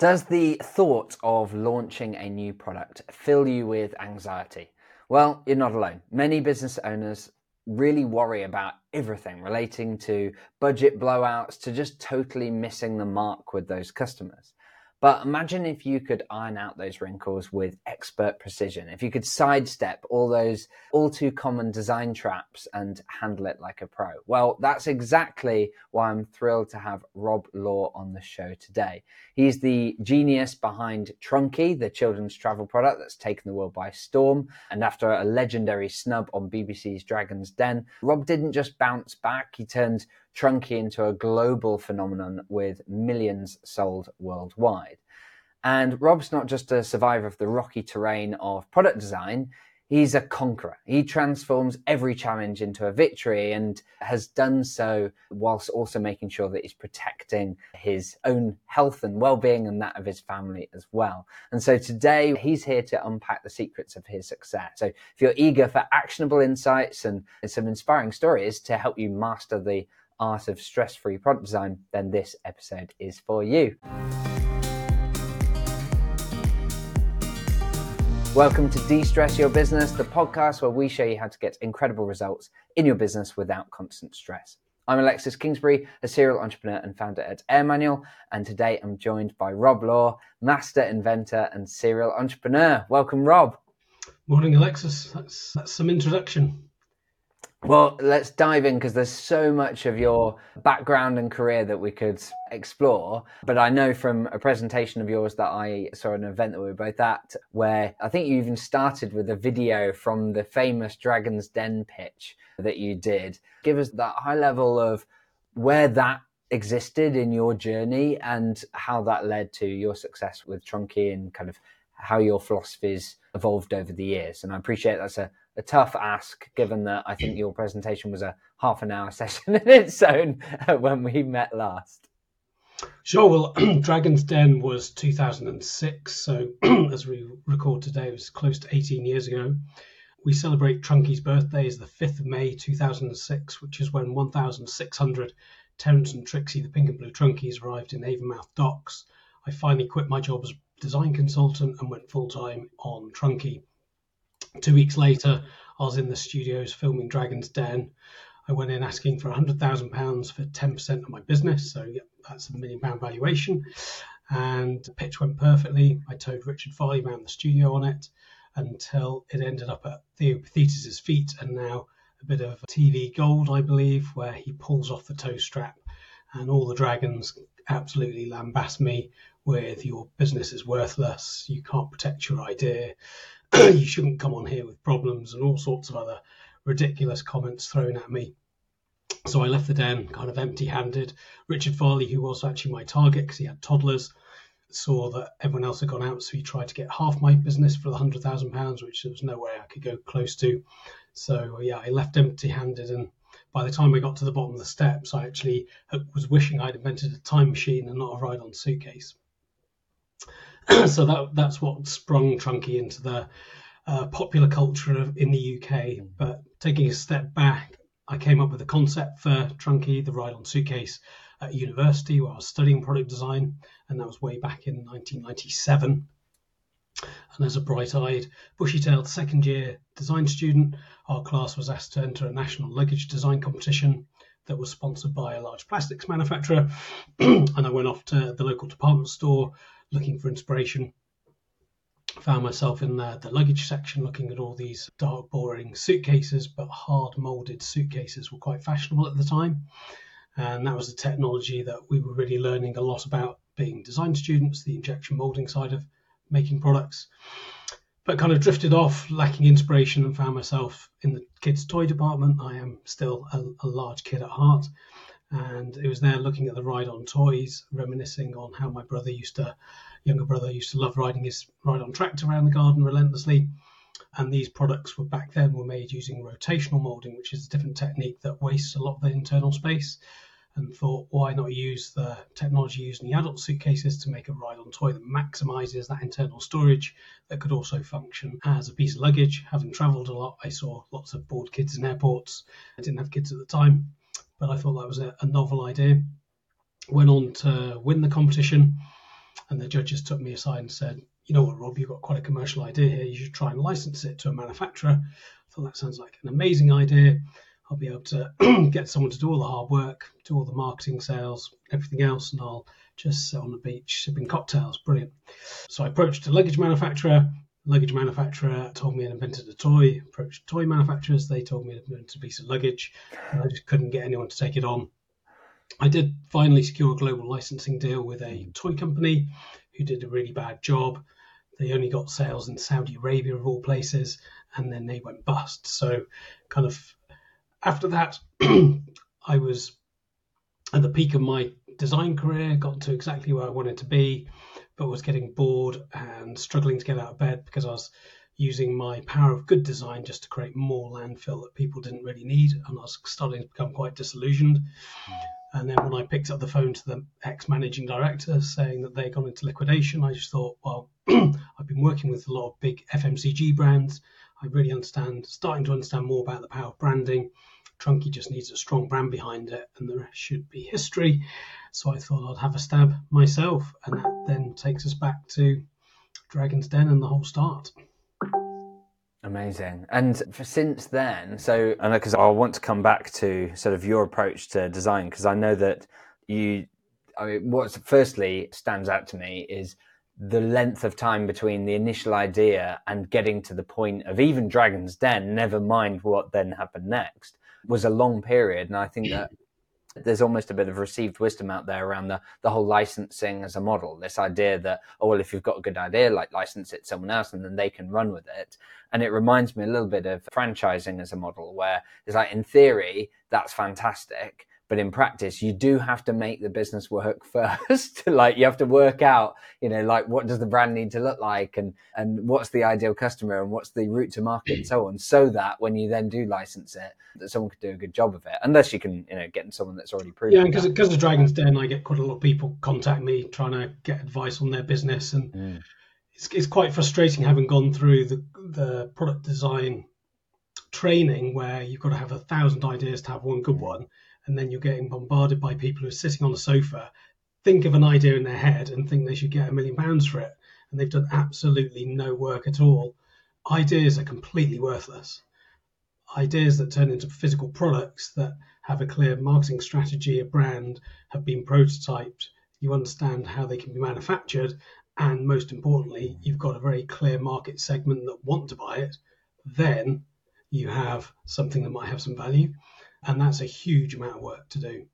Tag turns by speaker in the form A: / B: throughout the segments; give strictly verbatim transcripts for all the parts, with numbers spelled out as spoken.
A: Does the thought of launching a new product fill you with anxiety? Well, you're not alone. Many business owners really worry about everything relating to budget blowouts to just totally missing the mark with those customers. But imagine if you could iron out those wrinkles with expert precision, if you could sidestep all those all too common design traps and handle it like a pro. Well, that's exactly why I'm thrilled to have Rob Law on the show today. He's the genius behind Trunki, the children's travel product that's taken the world by storm. And after a legendary snub on B B C's Dragon's Den, Rob didn't just bounce back, he turned Trunki into a global phenomenon with millions sold worldwide. And Rob's not just a survivor of the rocky terrain of product design, he's a conqueror. He transforms every challenge into a victory and has done so whilst also making sure that he's protecting his own health and well-being and that of his family as well. And so today he's here to unpack the secrets of his success. So if you're eager for actionable insights and some inspiring stories to help you master the art of stress-free product design, then this episode is for you. Welcome to De-Stress Your Business, the podcast where we show you how to get incredible results in your business without constant stress. I'm Alexis Kingsbury, a serial entrepreneur and founder at Air Manual, and today I'm joined by Rob Law, master inventor and serial entrepreneur. Welcome, Rob.
B: Morning, Alexis. That's, that's some introduction.
A: Well, let's dive in because there's so much of your background and career that we could explore. But I know from a presentation of yours that I saw at an event that we were both at, where I think you even started with a video from the famous Dragon's Den pitch that you did. Give us that high level of where that existed in your journey and how that led to your success with Trunki and kind of how your philosophies evolved over the years. And I appreciate that's a A tough ask, given that I think your presentation was a half an hour session in its own when we met last.
B: Sure. Well, Dragon's Den was two thousand six. So as we record today, it was close to eighteen years ago. We celebrate Trunki's birthday as the fifth of May, two thousand six, which is when one thousand six hundred Terence and Trixie, the pink and blue Trunkies, arrived in Avonmouth Docks. I finally quit my job as design consultant and went full-time on Trunki. Two weeks later, I was in the studios filming Dragon's Den. I went in asking for one hundred thousand pounds for ten percent of my business. So yeah, that's a million pound valuation. And the pitch went perfectly. I towed Richard Farley around the studio on it until it ended up at Theo Pathetis' feet, and now a bit of T V gold, I believe, where he pulls off the tow strap and all the dragons absolutely lambast me with "your business is worthless, you can't protect your idea, you shouldn't come on here with problems," and all sorts of other ridiculous comments thrown at me. So I left the den kind of empty-handed. Richard Farley, who was actually my target because he had toddlers, saw that everyone else had gone out, so he tried to get half my business for the one hundred thousand pounds, which there was no way I could go close to. So yeah, I left empty-handed, and by the time I got to the bottom of the steps, I actually was wishing I'd invented a time machine and not a ride-on suitcase. So that that's what sprung Trunki into the uh, popular culture of, in the U K. But taking a step back, I came up with a concept for Trunki, the ride-on suitcase, at university where I was studying product design, and that was way back in nineteen ninety-seven. And as a bright-eyed, bushy-tailed second-year design student, our class was asked to enter a national luggage design competition that was sponsored by a large plastics manufacturer. And I went off to the local department store looking for inspiration. Found myself in the, the luggage section looking at all these dark, boring suitcases, but hard moulded suitcases were quite fashionable at the time. And that was the technology that we were really learning a lot about being design students, the injection moulding side of making products. But kind of drifted off, lacking inspiration, and found myself in the kids' toy department. I am still a, a large kid at heart. And it was there looking at the ride-on toys, reminiscing on how my brother used to, younger brother used to love riding his ride-on tractor around the garden relentlessly. And these products were back then were made using rotational moulding, which is a different technique that wastes a lot of the internal space. And thought, why not use the technology used in the adult suitcases to make a ride-on toy that maximizes that internal storage that could also function as a piece of luggage. Having traveled a lot, I saw lots of bored kids in airports. I didn't have kids at the time, but I thought that was a, a novel idea. Went on to win the competition, And the judges took me aside and said, you know what, Rob, you've got quite a commercial idea here. You should try and license it to a manufacturer. I thought that sounds like an amazing idea. I'll be able to get someone to do all the hard work, do all the marketing, sales, everything else, and I'll just sit on the beach sipping cocktails. Brilliant. So I approached a luggage manufacturer. Luggage manufacturer told me I'd invented a toy. Approached toy manufacturers. They told me I'd invented a piece of luggage. And I just couldn't get anyone to take it on. I did finally secure a global licensing deal with a toy company who did a really bad job. They only got sales in Saudi Arabia, of all places, and then they went bust. So kind of after that, I was at the peak of my design career, got to exactly where I wanted to be, but was getting bored and struggling to get out of bed because I was using my power of good design just to create more landfill that people didn't really need, and I was starting to become quite disillusioned. Mm. And then when I picked up the phone to the ex-managing director saying that they'd gone into liquidation, I just thought, well, I've been working with a lot of big F M C G brands. I really understand, starting to understand more about the power of branding. Trunki just needs a strong brand behind it, and the rest should be history. So I thought I'd have a stab myself, and that then takes us back to Dragon's Den and the whole start.
A: Amazing. And for since then, so I know, because I want to come back to sort of your approach to design, because I know that you, I mean, what firstly stands out to me is the length of time between the initial idea and getting to the point of even Dragon's Den, never mind what then happened next, was a long period. And I think that there's almost a bit of received wisdom out there around the, the whole licensing as a model. This idea that, oh, well, if you've got a good idea, like license it to someone else and then they can run with it. And it reminds me a little bit of franchising as a model, where it's like, in theory, that's fantastic. But in practice, you do have to make the business work first. Like, you have to work out, you know, like, what does the brand need to look like, and, and what's the ideal customer, and what's the route to market, and so on, so that when you then do license it, that someone could do a good job of it. Unless you can, you know, get in someone that's already proven.
B: Yeah, because because of Dragon's Den, I get quite a lot of people contact me trying to get advice on their business, and mm. it's it's quite frustrating having gone through the the product design training where you've got to have a thousand ideas to have one good one. And then you're getting bombarded by people who are sitting on a sofa, think of an idea in their head and think they should get a million pounds for it. And they've done absolutely no work at all. Ideas are completely worthless. Ideas that turn into physical products that have a clear marketing strategy, a brand, have been prototyped. You understand how they can be manufactured. And most importantly, you've got a very clear market segment that want to buy it. Then you have something that might have some value. And that's a huge amount of work to do.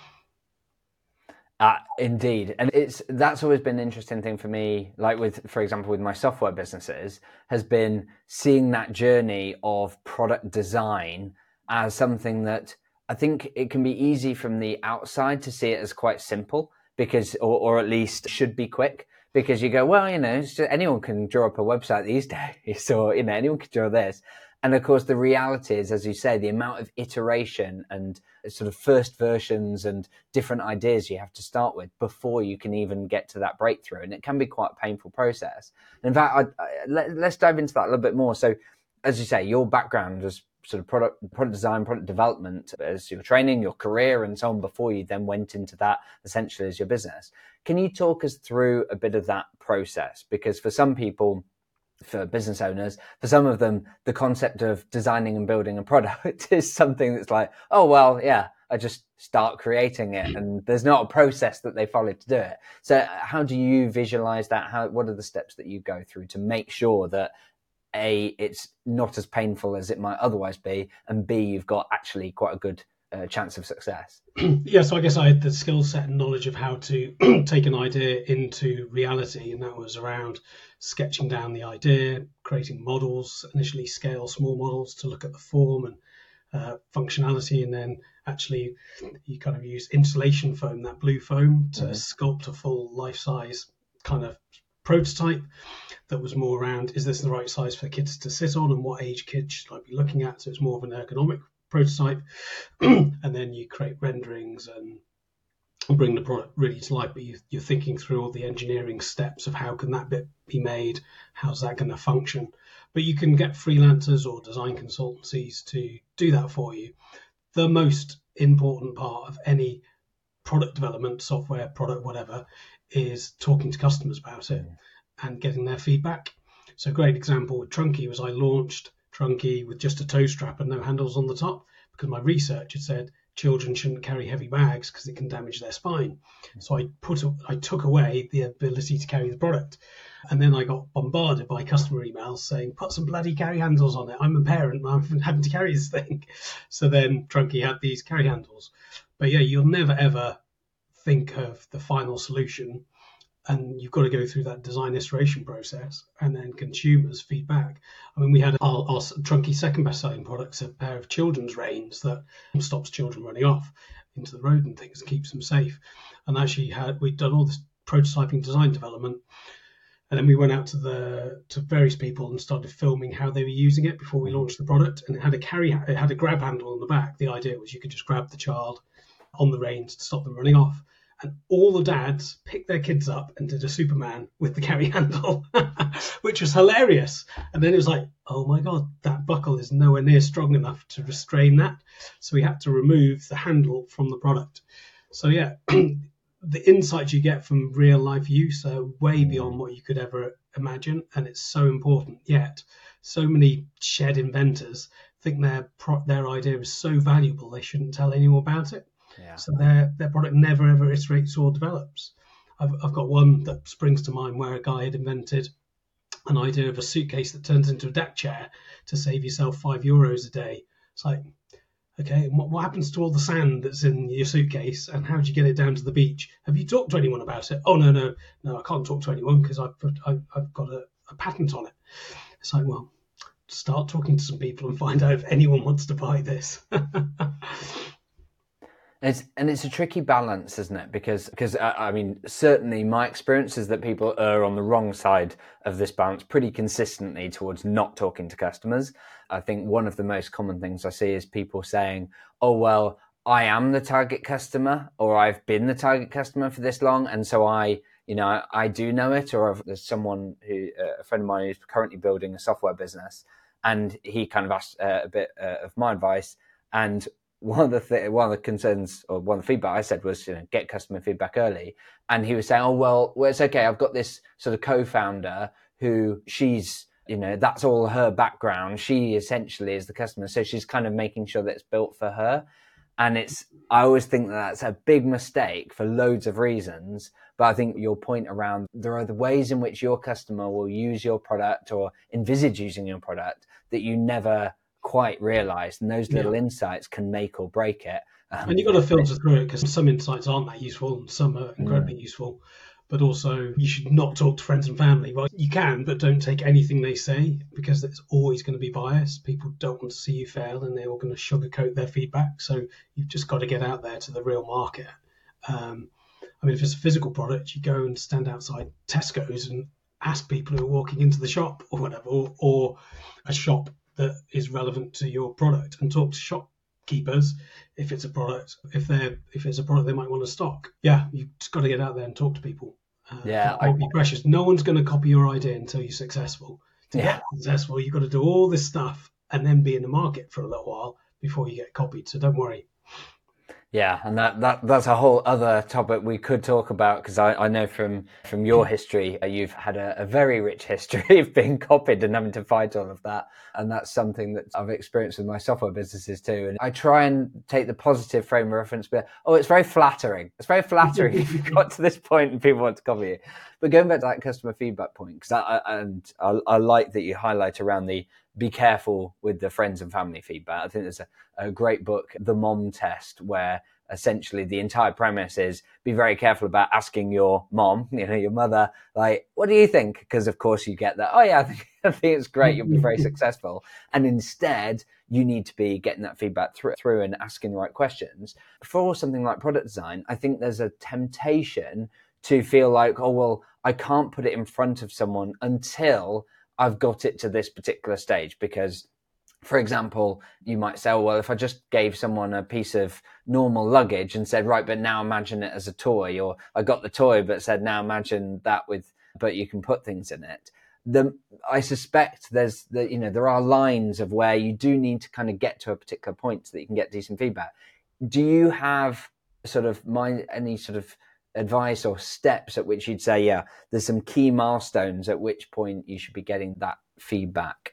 A: Uh, indeed. And it's that's always been an interesting thing for me, like with, for example, with my software businesses, has been seeing that journey of product design as something that I think it can be easy from the outside to see it as quite simple, because, or, or at least should be quick. Because you go, well, you know, it's just, anyone can draw up a website these days, or, you know, anyone can draw this. And of course, the reality is, as you say, the amount of iteration and sort of first versions and different ideas you have to start with before you can even get to that breakthrough. And it can be quite a painful process. And in fact, I, I, let, let's dive into that a little bit more. So, as you say, your background was sort of product product design, product development as your training, your career, and so on, before you then went into that essentially as your business. Can you talk us through a bit of that process? Because for some people, for business owners, for some of them, the concept of designing and building a product is something that's like, oh, well, yeah, I just start creating it, and there's not a process that they follow to do it. So how do you visualize that? How, what are the steps that you go through to make sure that A, it's not as painful as it might otherwise be, and B, you've got actually quite a good uh, chance of success?
B: Yeah, so I guess I had the skill set and knowledge of how to take an idea into reality, and that was around sketching down the idea, creating models, initially scale small models to look at the form and uh, functionality, and then actually you kind of use insulation foam, that blue foam, to mm-hmm. sculpt a full life-size kind of prototype that was more around, is this the right size for kids to sit on, and what age kids should I be looking at? So it's more of an ergonomic prototype. And then you create renderings and bring the product really to life, but you, you're thinking through all the engineering steps of how can that bit be made, how's that going to function. But you can get freelancers or design consultancies to do that for you. The most important part of any product development, software, product, whatever, is talking to customers about it and getting their feedback. So a great example with Trunky was I launched Trunky with just a toe strap and no handles on the top because my research had said children shouldn't carry heavy bags because it can damage their spine. So I put I took away the ability to carry the product. And then I got bombarded by customer emails saying, put some bloody carry handles on it. I'm a parent and I'm having to carry this thing. So then Trunky had these carry handles. But yeah, you'll never ever think of the final solution. And you've got to go through that design iteration process and then consumers feedback. I mean, we had our, our Trunky second best-selling products, a pair of children's reins that stops children running off into the road and things, keeps them safe. And actually had we'd done all this prototyping design development. And then we went out to the to various people and started filming how they were using it before we launched the product. And it had a carry, it had a grab handle on the back. The idea was you could just grab the child on the reins to stop them running off. And all the dads picked their kids up and did a Superman with the carry handle, which was hilarious. And then it was like, oh my God, that buckle is nowhere near strong enough to restrain that. So we had to remove the handle from the product. So yeah. The insights you get from real life use are way beyond what you could ever imagine, and it's so important. Yet, so many shed inventors think their pro- their idea is so valuable they shouldn't tell anyone about it. Yeah. So their their product never ever iterates or develops. I've I've got one that springs to mind where a guy had invented an idea of a suitcase that turns into a deck chair to save yourself five euros a day. It's like, okay, what, what happens to all the sand that's in your suitcase and how do you get it down to the beach? Have you talked to anyone about it? Oh, no, no, no, I can't talk to anyone because I've, I've, I've got a, a patent on it. It's like, well, start talking to some people and find out if anyone wants to buy this.
A: It's, and it's a tricky balance, isn't it? Because, because uh, I mean, certainly my experience is that people are on the wrong side of this balance pretty consistently towards not talking to customers. I think one of the most common things I see is people saying, oh, well, I am the target customer, or I've been the target customer for this long. And so I, you know, I, I do know it. Or there's someone who, uh, a friend of mine who's currently building a software business, and he kind of asked uh, a bit uh, of my advice. And one of the th- one of the concerns or one of the feedback I said was, you know, get customer feedback early. And he was saying, oh, well, well, it's okay. I've got this sort of co-founder who she's, you know, that's all her background. She essentially is the customer. So she's kind of making sure that it's built for her. And it's, I always think that that's a big mistake for loads of reasons. But I think your point around there are the ways in which your customer will use your product or envisage using your product that you never quite realized, and those little yeah. insights can make or break it.
B: Um, and you've got to filter through it because some insights aren't that useful and some are incredibly mm. useful. But also, you should not talk to friends and family. Well, you can, but don't take anything they say because it's always going to be biased. People don't want to see you fail and they're all going to sugarcoat their feedback. So you've just got to get out there to the real market. Um, I mean, if it's a physical product, you go and stand outside Tesco's and ask people who are walking into the shop or whatever, or, or a shop that is relevant to your product, and talk to shopkeepers if it's a product, if they're if it's a product they might want to stock. Yeah, you've just got to get out there and talk to people. Uh,
A: yeah,
B: I, be precious. No one's going to copy your idea until you're successful. To yeah. get successful, you've got to do all this stuff and then be in the market for a little while before you get copied. So don't worry.
A: Yeah, and that, that that's a whole other topic we could talk about, because I, I know from, from your history, uh, you've had a, a very rich history of being copied and having to fight all of that. And that's something that I've experienced with my software businesses too. And I try and take the positive frame of reference, but, oh, it's very flattering. It's very flattering if you've got to this point and people want to copy you. But going back to that customer feedback point, because I, I, and I, I like that you highlight around the be careful with the friends and family feedback. I think there's a, a great book, The Mom Test, where essentially the entire premise is be very careful about asking your mom, you know, your mother, like, what do you think? Because of course you get that, oh yeah, I think, I think it's great, you'll be very successful. And instead you need to be getting that feedback through, through and asking the right questions. For something like product design, I think there's a temptation to feel like, oh, well, I can't put it in front of someone until I've got it to this particular stage. Because, for example, you might say, oh, well, if I just gave someone a piece of normal luggage and said, right, but now imagine it as a toy, or I got the toy, but said, now imagine that with, but you can put things in it. The, I suspect there's the, you know, there are lines of where you do need to kind of get to a particular point so that you can get decent feedback. Do you have sort of mind, any sort of advice or steps at which you'd say, yeah, there's some key milestones at which point you should be getting that feedback?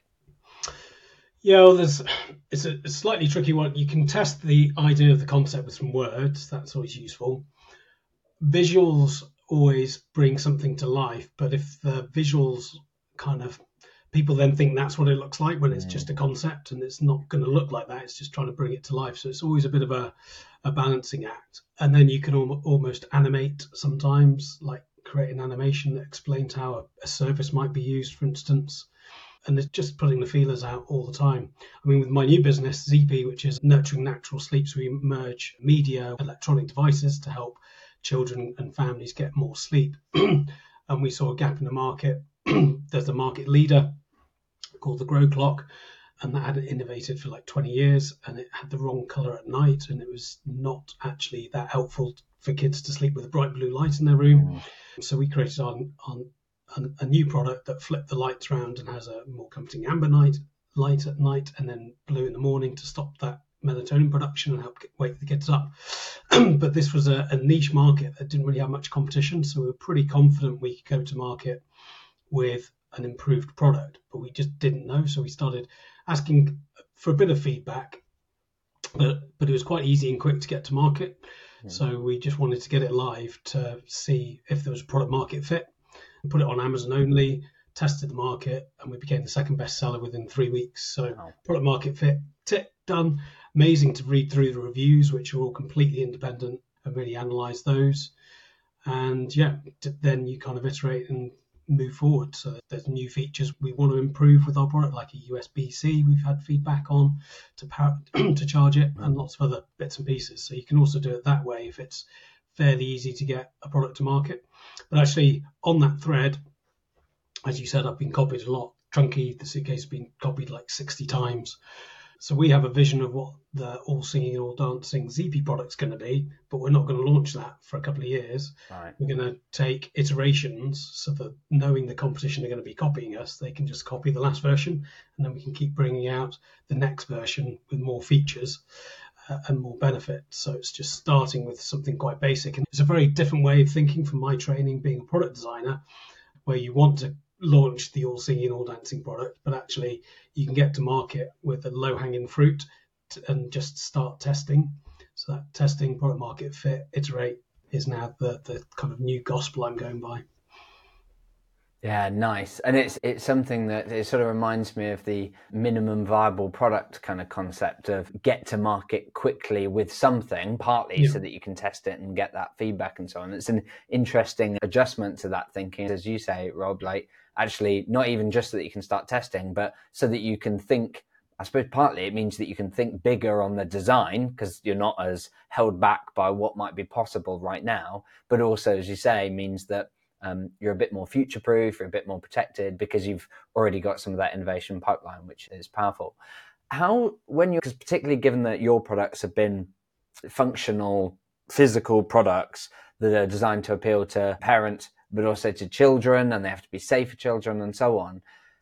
B: Yeah, well, there's, it's a, a slightly tricky one. You can test the idea of the concept with some words. That's always useful. Visuals always bring something to life, but if the visuals kind of, people then think that's what it looks like when it's mm. just a concept, and it's not going to look like that. It's just trying to bring it to life. So it's always a bit of a, a balancing act. And then you can al- almost animate sometimes, like create an animation that explains how a, a service might be used, for instance. And it's just putting the feelers out all the time. I mean, with my new business, Z P, which is Nurturing Natural Sleep, so we merge media, electronic devices to help children and families get more sleep. And we saw a gap in the market. There's a market leader called the Grow Clock, and that had innovated for like twenty years, and it had the wrong color at night, and it was not actually that helpful for kids to sleep with a bright blue light in their room. Mm. So we created on on a new product that flipped the lights around and has a more comforting amber night light at night and then blue in the morning to stop that melatonin production and help wake the kids up. But this was a, a niche market that didn't really have much competition, so we were pretty confident we could go to market with an improved product, but we just didn't know. So we started asking for a bit of feedback, but but it was quite easy and quick to get to market. Mm. So we just wanted to get it live to see if there was a product market fit. Put it on Amazon only, tested the market, and we became the second best seller within three weeks. So wow. Product market fit, tick, done. Amazing to read through the reviews, which are all completely independent, and really analyze those. And yeah, then you kind of iterate and move forward. So there's new features we want to improve with our product, like a U S B C we've had feedback on to power, to charge it, and lots of other bits and pieces. So you can also do it that way if it's fairly easy to get a product to market. But actually, on that thread, as you said, I've been copied a lot. Trunky, the suitcase, has been copied like sixty times. So we have a vision of what the all singing, all dancing Z P product's going to be, but we're not going to launch that for a couple of years.
A: Right.
B: We're going to take iterations so that knowing the competition are going to be copying us, they can just copy the last version, and then we can keep bringing out the next version with more features uh, and more benefit. So it's just starting with something quite basic. And it's a very different way of thinking from my training being a product designer, where you want to launch the all singing, all dancing product, but actually you can get to market with a low hanging fruit to, and just start testing. So that testing, product market fit, iterate is now the, the kind of new gospel I'm going by.
A: Yeah, nice. And it's it's something that it sort of reminds me of the minimum viable product kind of concept of get to market quickly with something, partly yeah. so that you can test it and get that feedback and so on. It's an interesting adjustment to that thinking, as you say, Rob, like actually not even just so that you can start testing, but so that you can think, I suppose partly it means that you can think bigger on the design because you're not as held back by what might be possible right now. But also, as you say, means that Um, you're a bit more future-proof, you're a bit more protected because you've already got some of that innovation pipeline, which is powerful. How, when you're, because particularly given that your products have been functional, physical products that are designed to appeal to parents, but also to children, and they have to be safe for children and so on.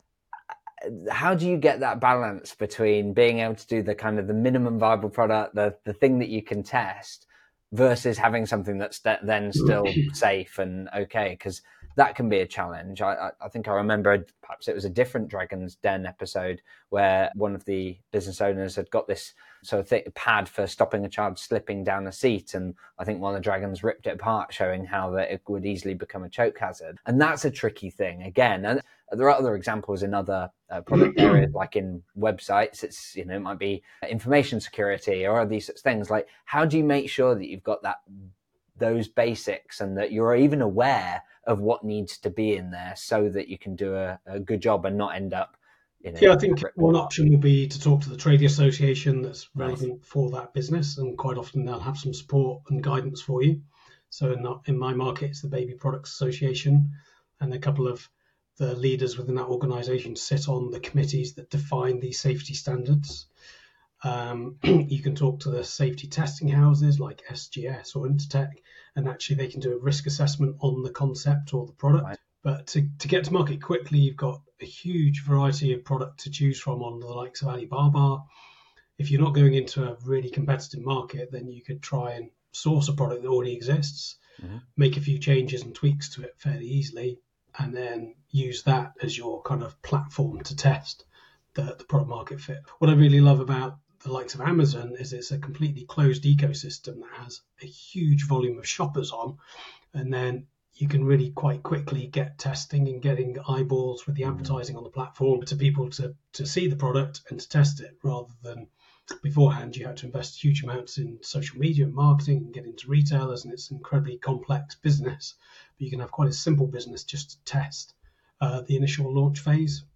A: How do you get that balance between being able to do the kind of the minimum viable product, the, the thing that you can test, versus having something that's then still safe and okay? Because that can be a challenge. I, I think I remember perhaps it was a different Dragon's Den episode where one of the business owners had got this sort of thick pad for stopping a child slipping down a seat, and I think one of the dragons ripped it apart, showing how that it would easily become a choke hazard. And that's a tricky thing again. And there are other examples in other uh, product areas, like in websites. It's, you know, it might be information security or these sorts of things. Like, how do you make sure that you've got that those basics and that you're even aware of what needs to be in there so that you can do a, a good job and not end up, you know,
B: yeah, I think one option will be to talk to the trade association that's relevant nice. for that business, and quite often they'll have some support and guidance for you. So in, the, in my market, it's the Baby Products Association, and a couple of the leaders within that organisation sit on the committees that define these safety standards. Um, you can talk to the safety testing houses like S G S or Intertech, and actually they can do a risk assessment on the concept or the product. Right. But to, to get to market quickly, you've got a huge variety of product to choose from on the likes of Alibaba. If you're not going into a really competitive market, then you could try and source a product that already exists.
A: Mm-hmm.
B: make a few changes and tweaks to it fairly easily, and then use that as your kind of platform to test the, the product market fit. What I really love about the likes of Amazon is it's a completely closed ecosystem that has a huge volume of shoppers on, and then you can really quite quickly get testing and getting eyeballs with the advertising on the platform to people to, to see the product and to test it, rather than beforehand you had to invest huge amounts in social media and marketing and get into retailers, and it's an incredibly complex business. But you can have quite a simple business just to test uh, the initial launch phase.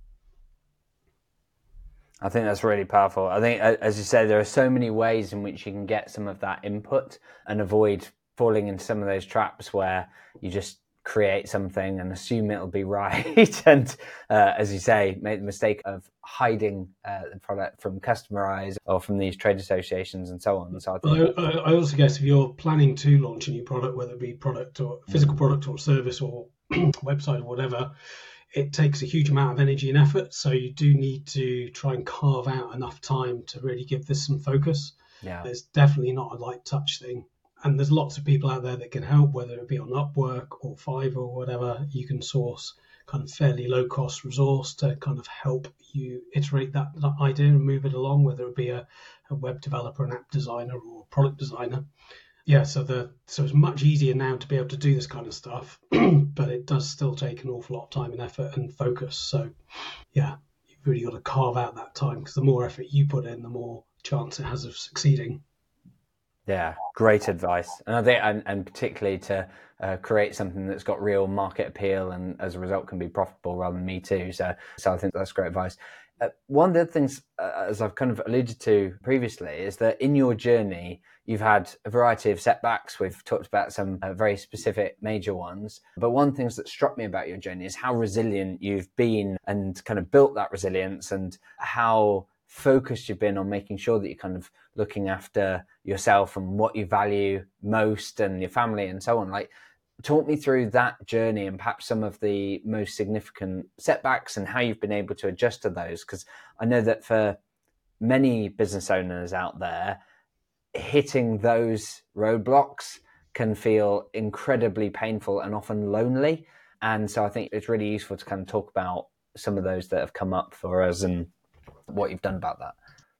A: I think that's really powerful. I think, as you say, there are so many ways in which you can get some of that input and avoid falling into some of those traps where you just create something and assume it'll be right. and uh, as you say, make the mistake of hiding uh, the product from customer eyes or from these trade associations and so on. So I, think
B: well, I, I also guess if you're planning to launch a new product, whether it be product or physical mm. product or service or website or whatever, it takes a huge amount of energy and effort. So you do need to try and carve out enough time to really give this some focus.
A: Yeah.
B: It's definitely not a light touch thing. And there's lots of people out there that can help, whether it be on Upwork or Fiverr or whatever. You can source kind of fairly low cost resource to kind of help you iterate that, that idea and move it along, whether it be a, a web developer, an app designer or a product designer. Yeah, so the so it's much easier now to be able to do this kind of stuff, but it does still take an awful lot of time and effort and focus. So yeah, you've really got to carve out that time, because the more effort you put in, the more chance it has of succeeding.
A: Yeah, great advice. And I think, and, and particularly to uh, create something that's got real market appeal and as a result can be profitable rather than me too. So, so I think that's great advice. Uh, one of the things, uh, as I've kind of alluded to previously, is that in your journey, you've had a variety of setbacks. We've talked about some uh, very specific major ones. But one of the things that struck me about your journey is how resilient you've been and kind of built that resilience, and how focused you've been on making sure that you're kind of looking after yourself and what you value most and your family and so on. Like, talk me through that journey and perhaps some of the most significant setbacks and how you've been able to adjust to those. Because I know that for many business owners out there, hitting those roadblocks can feel incredibly painful and often lonely. And so I think it's really useful to kind of talk about some of those that have come up for us and what you've done about that.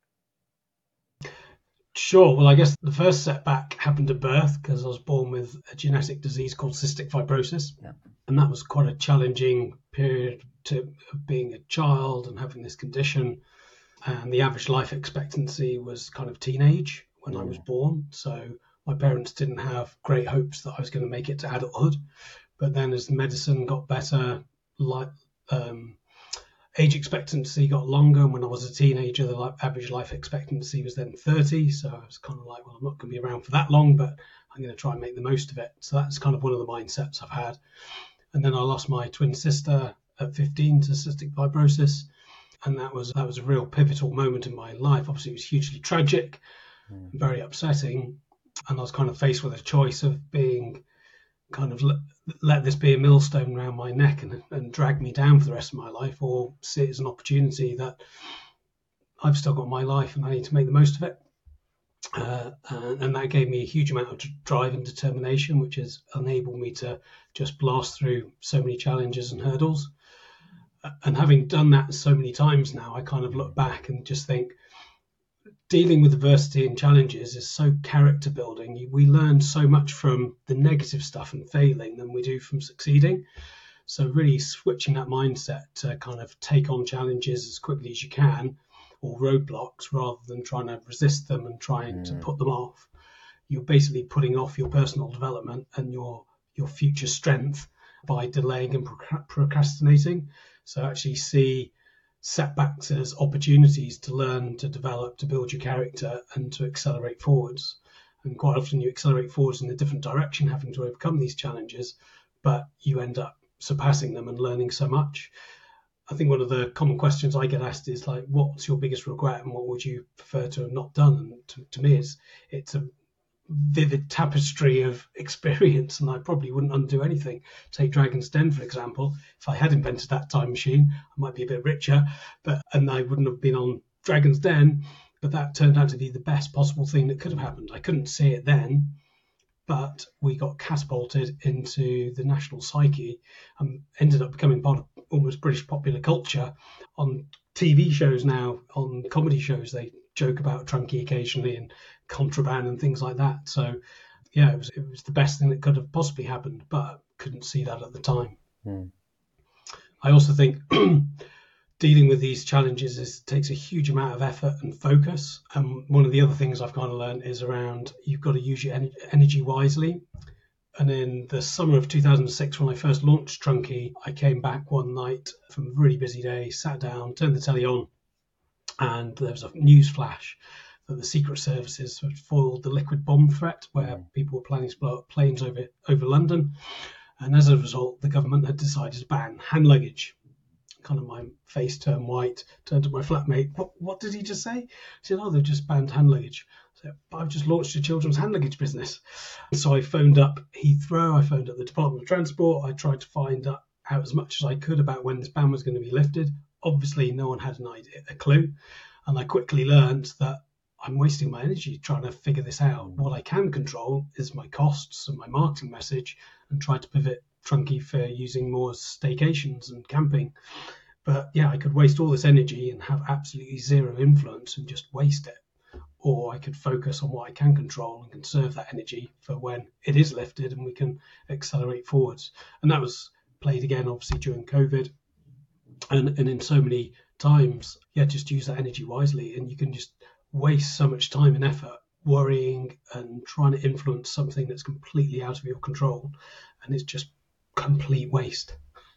B: Sure. Well, I guess the first setback happened at birth, because I was born with a genetic disease called cystic fibrosis.
A: Yeah.
B: And that was quite a challenging period to being a child and having this condition. And the average life expectancy was kind of teenage when mm. I was born. So my parents didn't have great hopes that I was going to make it to adulthood. But then as the medicine got better, like, um, age expectancy got longer, and when I was a teenager, the average life expectancy was then thirty. So I was kind of like, well, I'm not going to be around for that long, but I'm going to try and make the most of it. So that's kind of one of the mindsets I've had. And then I lost my twin sister at fifteen to cystic fibrosis, and that was that was a real pivotal moment in my life. Obviously, it was hugely tragic, mm. very upsetting, and I was kind of faced with a choice of being kind of let, let this be a millstone around my neck and, and drag me down for the rest of my life, or see it as an opportunity that I've still got my life and I need to make the most of it. Uh, and, and that gave me a huge amount of drive and determination, which has enabled me to just blast through so many challenges and hurdles. And having done that so many times now, I kind of look back and just think, dealing with adversity and challenges is so character building. We learn so much from the negative stuff and failing than we do from succeeding. So really switching that mindset to kind of take on challenges as quickly as you can, or roadblocks, rather than trying to resist them and trying mm. to put them off. You're basically putting off your personal development and your your future strength by delaying and procrastinating. So actually see setbacks as opportunities to learn, to develop, to build your character and to accelerate forwards. And quite often you accelerate forwards in a different direction, having to overcome these challenges, but you end up surpassing them and learning so much. I think one of the common questions I get asked is like, what's your biggest regret and what would you prefer to have not done? And to, to me, it's, it's a vivid tapestry of experience, and I probably wouldn't undo anything. Take Dragon's Den, for example. If I had invented that time machine, I might be a bit richer, but and I wouldn't have been on Dragon's Den, but that turned out to be the best possible thing that could have happened. I couldn't see it then, but we got catapulted into the national psyche and ended up becoming part of almost British popular culture. On T V shows now, on comedy shows, they joke about Trunky occasionally and contraband and things like that. So yeah, it was it was the best thing that could have possibly happened, but couldn't see that at the time.
A: Mm.
B: I also think dealing with these challenges is takes a huge amount of effort and focus. And one of the other things I've kind of learned is around you've got to use your en- energy wisely. And in the summer of two thousand six, when I first launched Trunky, I came back one night from a really busy day, sat down, turned the telly on, and there was a news flash that the Secret Services had foiled the liquid bomb threat, where people were planning to blow up planes over over London. And as a result, the government had decided to ban hand luggage. Kind of my face turned white, turned to my flatmate. What, what did he just say? He said, oh, they've just banned hand luggage. I said, but I've just launched a children's hand luggage business. So I phoned up Heathrow, I phoned up the Department of Transport. I tried to find out as much as I could about when this ban was going to be lifted. Obviously, no one had an idea, a clue. And I quickly learned that I'm wasting my energy trying to figure this out. What I can control is my costs and my marketing message, and try to pivot Trunky for using more staycations and camping. But yeah, I could waste all this energy and have absolutely zero influence and just waste it. Or I could focus on what I can control and conserve that energy for when it is lifted and we can accelerate forwards. And that was played again, obviously, during COVID. And, and in so many times, yeah, just use that energy wisely, and you can just waste so much time and effort worrying and trying to influence something that's completely out of your control, and it's just complete waste.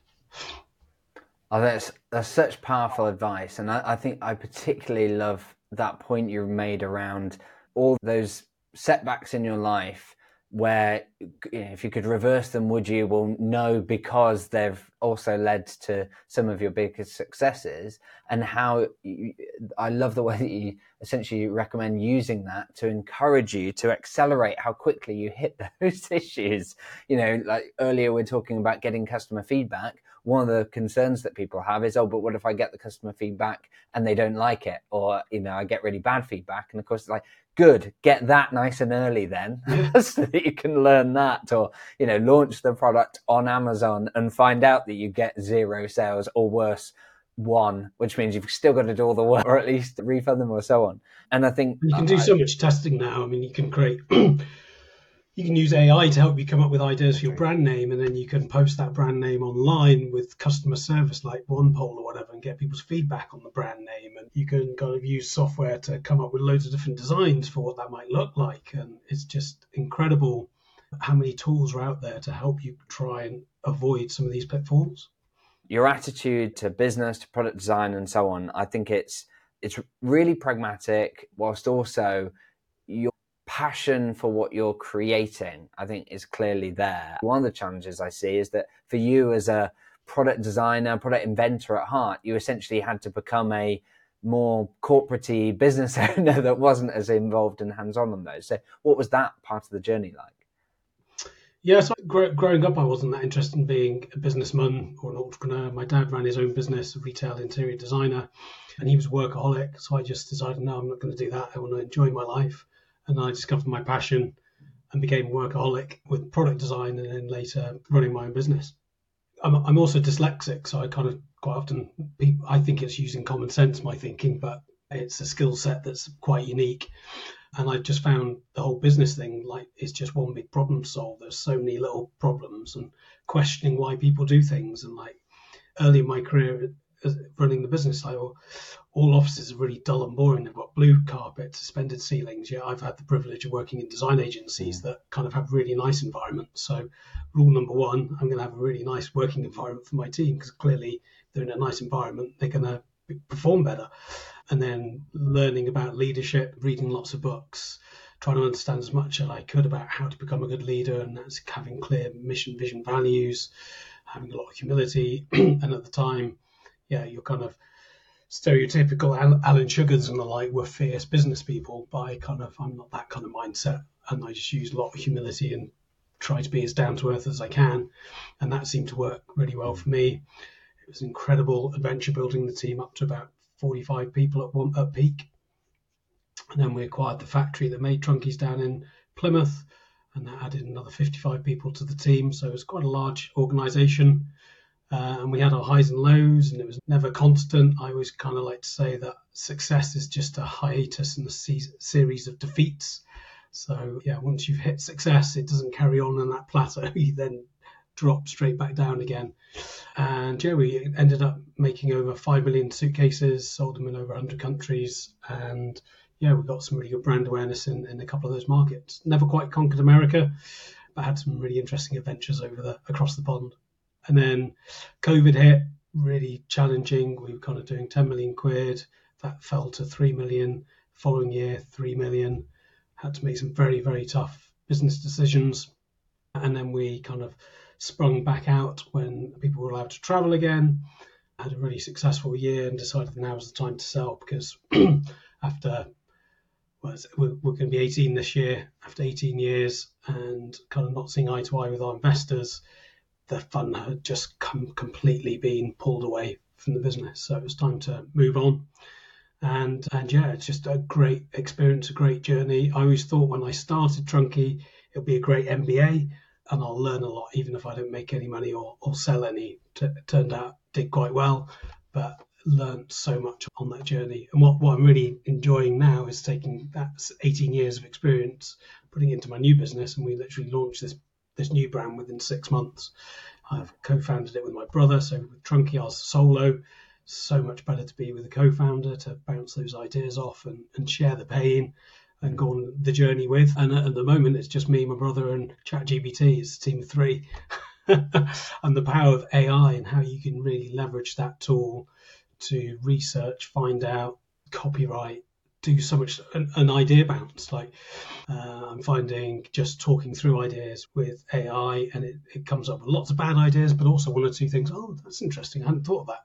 A: Oh, that's that's such powerful advice, and I, I think I particularly love that point you made around all those setbacks in your life where, you know, if you could reverse them, would you? Well, no, because they've also led to some of your biggest successes. And how you, I love the way that you essentially recommend using that to encourage you to accelerate how quickly you hit those issues. You know, like earlier we're talking about getting customer feedback. One of the concerns that people have is, oh, but what if I get the customer feedback and they don't like it? Or, you know, I get really bad feedback. And of course, it's like, good, get that nice and early then, so that you can learn that. Or, you know, launch the product on Amazon and find out that you get zero sales, or worse, one, which means you've still got to do all the work, or at least refund them, or so on. And I think
B: you can do
A: I,
B: so much testing now. I mean, you can create you can use A I to help you come up with ideas for your brand name, and then you can post that brand name online with customer service like OnePoll or whatever, and get people's feedback on the brand name. And you can kind of use software to come up with loads of different designs for what that might look like. And it's just incredible how many tools are out there to help you try and avoid some of these pitfalls.
A: Your attitude to business, to product design, and so on, I think it's it's really pragmatic, whilst also your passion for what you're creating, I think, is clearly there. One of the challenges I see is that for you as a product designer, product inventor at heart, you essentially had to become a more corporate-y business owner that wasn't as involved and hands-on on those. So what was that part of the journey like?
B: Yeah, so gr- growing up, I wasn't that interested in being a businessman or an entrepreneur. My dad ran his own business, a retail interior designer, and he was a workaholic. So I just decided, no, I'm not going to do that. I want to enjoy my life. And I discovered my passion and became a workaholic with product design, and then later running my own business. I'm, I'm also dyslexic, so I kind of quite often, people, I think it's using common sense, my thinking, but it's a skill set that's quite unique. And I just found the whole business thing, like, it's just one big problem to solve. There's so many little problems, and questioning why people do things. And like early in my career running the business, like, all, all offices are really dull and boring. They've got blue carpet, suspended ceilings. Yeah, I've had the privilege of working in design agencies that kind of have really nice environments. So rule number one, I'm going to have a really nice working environment for my team, because clearly they're in a nice environment, they're going to perform better. And then learning about leadership, reading lots of books, trying to understand as much as I could about how to become a good leader, and that's having clear mission, vision, values, having a lot of humility. And at the time, yeah, you're kind of stereotypical Alan Sugars and the like were fierce business people, but I kind of, I'm not that kind of mindset. And I just use a lot of humility and try to be as down to earth as I can. And that seemed to work really well for me. It was an incredible adventure building the team up to about forty-five people at one at peak. And then we acquired the factory that made Trunkies down in Plymouth. and that added another fifty-five people to the team. So it was quite a large organisation. Uh, and we had our highs and lows, and it was never constant. I always kind of like to say that success is just a hiatus and a se- series of defeats. So yeah, once you've hit success, it doesn't carry on in that plateau. You then drop straight back down again. And yeah, we ended up making over five million suitcases, sold them in over one hundred countries. And yeah, we got some really good brand awareness in, in a couple of those markets. Never quite conquered America, but had some really interesting adventures over the across the pond. And then COVID hit, really challenging. We were kind of doing ten million quid. That fell to three million. Following year, three million. Had to make some very, very tough business decisions. And then we kind of sprung back out when people were allowed to travel again. Had a really successful year and decided now was the time to sell, because after, well, we're, we're going to be eighteen this year, after eighteen years and kind of not seeing eye to eye with our investors, the fun had just come completely been pulled away from the business. So it was time to move on. And and yeah, it's just a great experience, a great journey. I always thought when I started Trunki, it'll be a great M B A and I'll learn a lot, even if I don't make any money or, or sell any. T- turned out did quite well, but learned so much on that journey. And what, what I'm really enjoying now is taking that eighteen years of experience, putting it into my new business, and we literally launched this this new brand within six months. I've co-founded it with my brother. So with Trunki, I was solo. So much better to be with a co-founder to bounce those ideas off and, and share the pain and go on the journey with. And at the moment, it's just me, my brother, and ChatGPT. It's a team of three. And the power of A I and how you can really leverage that tool to research, find out, copyright, do so much, an, an idea bounce. Like uh, I'm finding just talking through ideas with A I, and it, it comes up with lots of bad ideas, but also one or two things. Oh, that's interesting. I hadn't thought of that.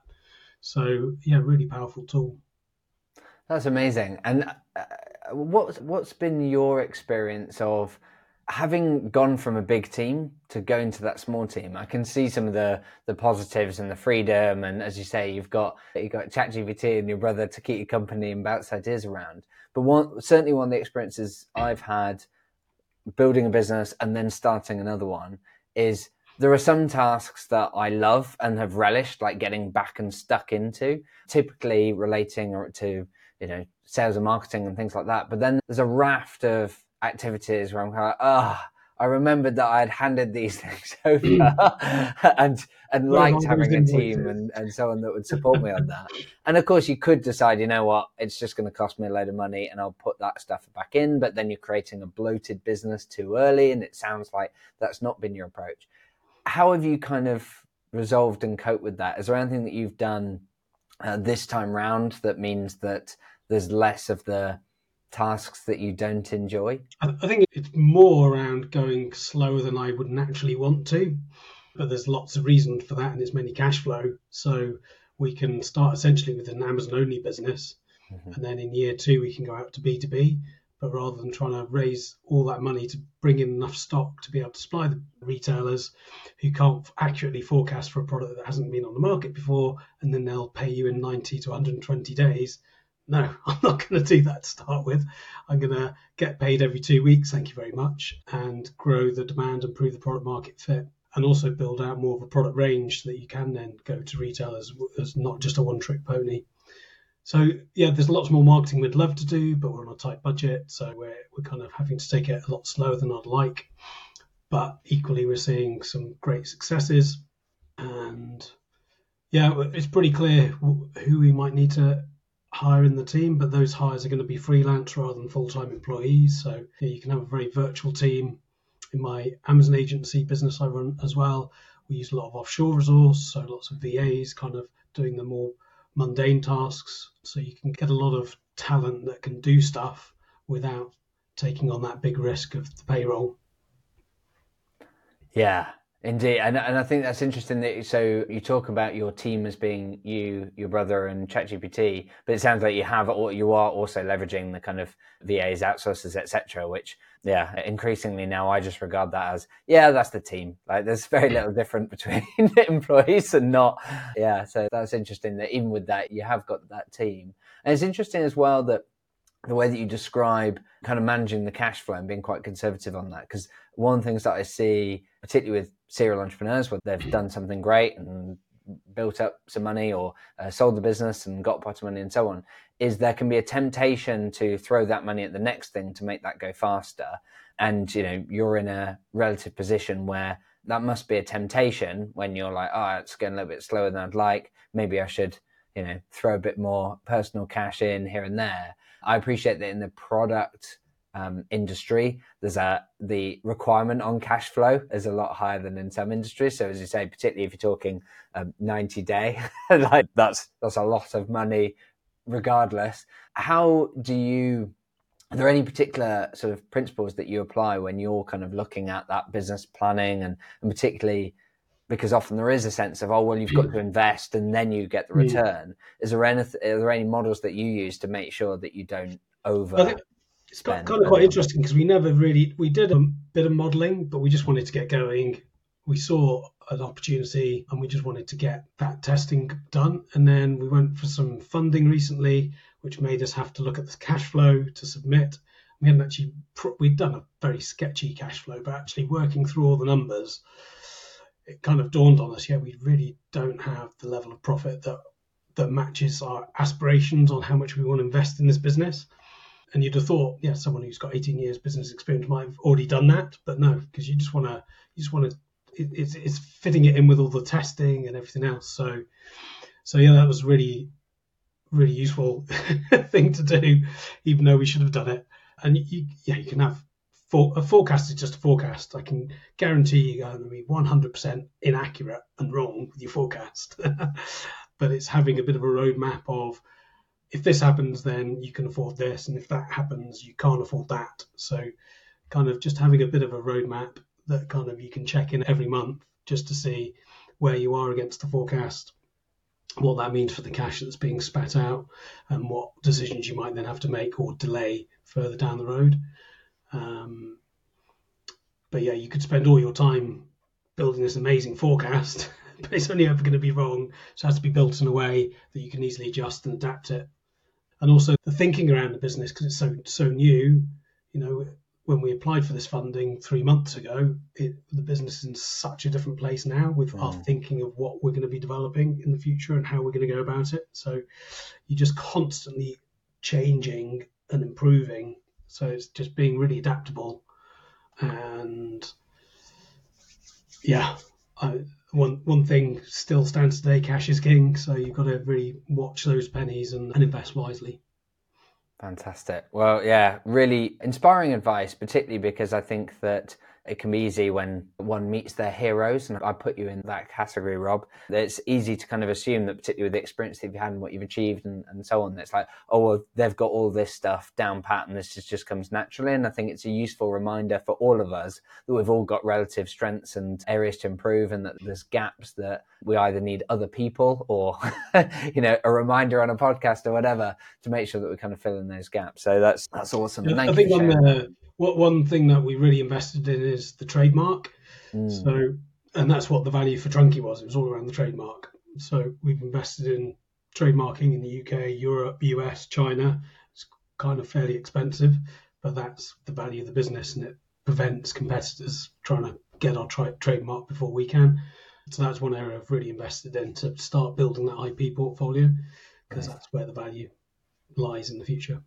B: So yeah, really powerful tool.
A: That's amazing. And uh, what's what's been your experience of having gone from a big team to going to that small team? I can see some of the the positives and the freedom, and as you say, you've got you got ChatGPT and your brother to keep you company and bounce ideas around. But one certainly one of the experiences I've had building a business and then starting another one is there are some tasks that I love and have relished, like getting back and stuck into, typically relating to, you know, sales and marketing and things like that. But then there's a raft of activities where I'm kind of like, ah, oh, I remembered that I had handed these things over and and
B: Where
A: liked having a team and, and so on that would support me on that. And of course, you could decide, you know what, it's just going to cost me a load of money and I'll put that stuff back in. But then you're creating a bloated business too early. And it sounds like that's not been your approach. How have you kind of resolved and coped with that? Is there anything that you've done uh, this time round that means that there's less of the tasks that you don't enjoy?
B: I think it's more around going slower than I would naturally want to, but there's lots of reasons for that and there's many cash flow. So we can start essentially with an Amazon only business, mm-hmm. and then in year two we can go out to B two B. But rather than trying to raise all that money to bring in enough stock to be able to supply the retailers who can't accurately forecast for a product that hasn't been on the market before, and then they'll pay you in ninety to one hundred twenty days. No, I'm not going to do that to start with. I'm going to get paid every two weeks, thank you very much, and grow the demand and prove the product market fit, and also build out more of a product range so that you can then go to retailers as not just a one-trick pony. So yeah, there's lots more marketing we'd love to do, but we're on a tight budget, so we're we're kind of having to take it a lot slower than I'd like. But equally, we're seeing some great successes, and yeah, it's pretty clear who we might need to hire in the team. But those hires are going to be freelance rather than full-time employees. So yeah, you can have a very virtual team. In my Amazon agency business I run as well, we use a lot of offshore resource, so lots of V As kind of doing the more mundane tasks, so you can get a lot of talent that can do stuff without taking on that big risk of the payroll.
A: Yeah, indeed. And and I think that's interesting that so you talk about your team as being you, your brother and ChatGPT, but it sounds like you have or you are also leveraging the kind of V As, outsourcers, et cetera, which yeah, increasingly now I just regard that as, yeah, that's the team. Like there's very little different between employees and not. Yeah, so that's interesting that even with that, you have got that team. And it's interesting as well that the way that you describe kind of managing the cash flow and being quite conservative on that. Because one of the things that I see, particularly with serial entrepreneurs, where they've done something great and built up some money or uh, sold the business and got pot of money and so on, is there can be a temptation to throw that money at the next thing to make that go faster. And, you know, you're in a relative position where that must be a temptation when you're like, oh, it's going a little bit slower than I'd like. Maybe I should, you know, throw a bit more personal cash in here and there. I appreciate that in the product um, industry, there's a the requirement on cash flow is a lot higher than in some industries. So as you say, particularly if you're talking um, ninety day, like that's that's a lot of money regardless. How do you, are there any particular sort of principles that you apply when you're kind of looking at that business planning, and, and particularly because often there is a sense of, oh, well, you've got to invest and then you get the return. Is there any, are there any models that you use to make sure that you don't over?
B: I think it's kind of quite interesting because we never really, we did a bit of modeling, but we just wanted to get going. We saw an opportunity and we just wanted to get that testing done. And then we went for some funding recently, which made us have to look at the cash flow to submit. We hadn't actually, we'd done a very sketchy cash flow, but actually working through all the numbers, it kind of dawned on us, yeah, we really don't have the level of profit that that matches our aspirations on how much we want to invest in this business. And you'd have thought, yeah, someone who's got eighteen years business experience might have already done that, but no, because you just want to, you just want to, it, it's it's fitting it in with all the testing and everything else. So, so yeah, that was really, really useful thing to do, even though we should have done it. And you, yeah, you can have. For, a forecast is just a forecast. I can guarantee you're going to be one hundred percent inaccurate and wrong with your forecast. But it's having a bit of a roadmap of, if this happens, then you can afford this. And if that happens, you can't afford that. So kind of just having a bit of a roadmap that kind of you can check in every month just to see where you are against the forecast, what that means for the cash that's being spat out, and what decisions you might then have to make or delay further down the road. Um, but yeah, you could spend all your time building this amazing forecast, but it's only ever going to be wrong. So it has to be built in a way that you can easily adjust and adapt it. And also the thinking around the business, because it's so so new. You know, when we applied for this funding three months ago, it, the business is in such a different place now with mm. our thinking of what we're going to be developing in the future and how we're going to go about it. So you're just constantly changing and improving. So it's just being really adaptable, and yeah, I, one one thing still stands today: cash is king. So you've got to really watch those pennies and, and invest wisely.
A: Fantastic. Well, yeah, really inspiring advice, particularly because I think that it can be easy when one meets their heroes, and I put you in that category, Rob. It's easy to kind of assume that, particularly with the experience that you've had and what you've achieved and, and so on, it's like, oh, well, they've got all this stuff down pat and this just, just comes naturally. And I think it's a useful reminder for all of us that we've all got relative strengths and areas to improve, and that there's gaps that we either need other people or, you know, a reminder on a podcast or whatever to make sure that we kind of fill in those gaps. So that's that's awesome.
B: Yeah,
A: Thank
B: I think
A: you for
B: on the, what one thing that we really invested in is the trademark. Mm. So, and that's what the value for Trunky was. It was all around the trademark. So we've invested in trademarking in the U K, Europe, U S, China. It's kind of fairly expensive, but that's the value of the business, and it prevents competitors trying to get our tra- trademark before we can. So that's one area I've really invested in to start building that I P portfolio, because that's where the value lies in the future.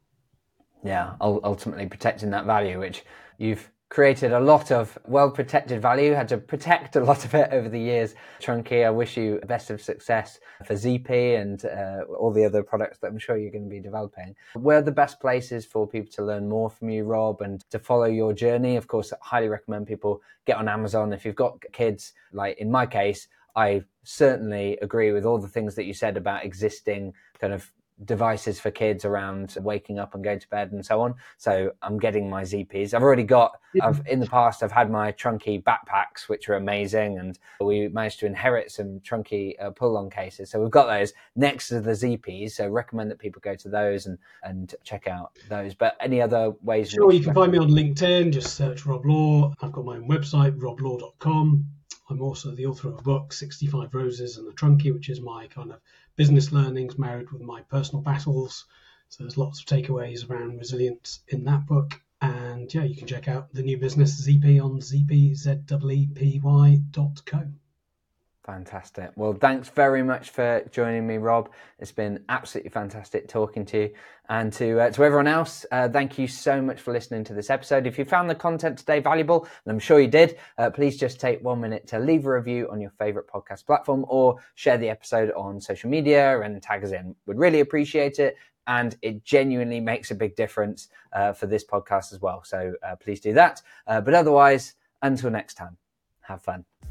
A: Yeah, ultimately protecting that value, which you've created a lot of well-protected value, had to protect a lot of it over the years. Trunky, I wish you best of success for Z P and uh, all the other products that I'm sure you're going to be developing. Where are the best places for people to learn more from you, Rob, and to follow your journey? Of course, I highly recommend people get on Amazon. If you've got kids, like in my case, I certainly agree with all the things that you said about existing kind of devices for kids around waking up and going to bed and so on. So I'm getting my Z Ps. I've already got, I've in the past, I've had my Trunky backpacks, which are amazing. And we managed to inherit some Trunky uh, pull-on cases. So we've got those next to the Z Ps. So recommend that people go to those and, and check out those. But any other ways?
B: Sure, you can find me on LinkedIn. Just search Rob Law. I've got my own website, rob law dot com. I'm also the author of a book, sixty-five Roses and a Trunky, which is my kind of business learnings married with my personal battles So there's lots of takeaways around resilience in that book. And yeah, you can check out the new business Z P on z p z e e p y dot co.
A: Fantastic. Well, thanks very much for joining me, Rob. It's been absolutely fantastic talking to you. And to uh, to everyone else, uh, thank you so much for listening to this episode. If you found the content today valuable, and I'm sure you did, uh, please just take one minute to leave a review on your favorite podcast platform or share the episode on social media and tag us in. We'd really appreciate it. And it genuinely makes a big difference uh, for this podcast as well. So uh, please do that. Uh, but otherwise, until next time, have fun.